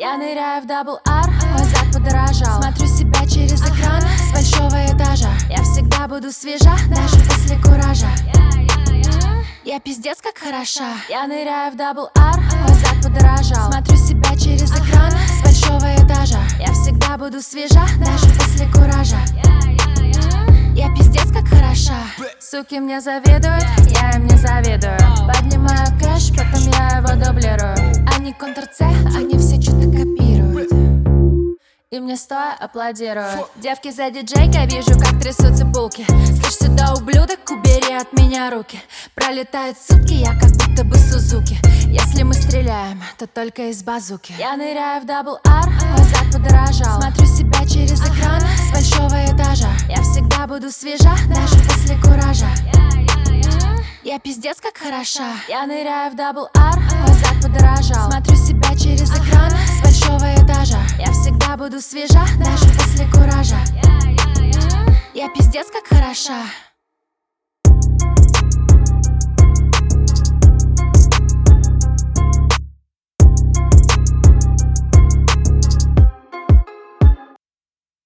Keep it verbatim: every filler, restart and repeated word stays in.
Я ныряю в дабл ар, мой зад подорожал. Смотрю себя через экран с большого этажа. Я всегда буду свежа, даже после куража. Я пиздец как хороша. Я ныряю в дабл ар, мой зад подорожал. Смотрю себя через экран с большого этажа. Я всегда буду свежа, даже после куража. Я пиздец как хороша. Суки мне завидуют, я им не завидую. Поднимаю кэш, потом я его дублирую. Они контр-Ц, они все что-то копируют. И мне стоя аплодируют. Девки за диджейкой, вижу, как трясутся булки. Слышь сюда, ублюдок, убери от меня руки. Пролетают сутки, я как будто бы Сузуки. Если мы стреляем, то только из базуки. Я ныряю в дабл ар, мой зад подорожал. Смотрю себя через экран с большого этажа. Я всегда буду свежа, даже после куража. Я пиздец как хороша. Я ныряю в дабл ар, мой зад подорожал. Смотрю себя через экран с большого этажа. Я всегда буду свежа, даже после куража. Я пиздец как хороша.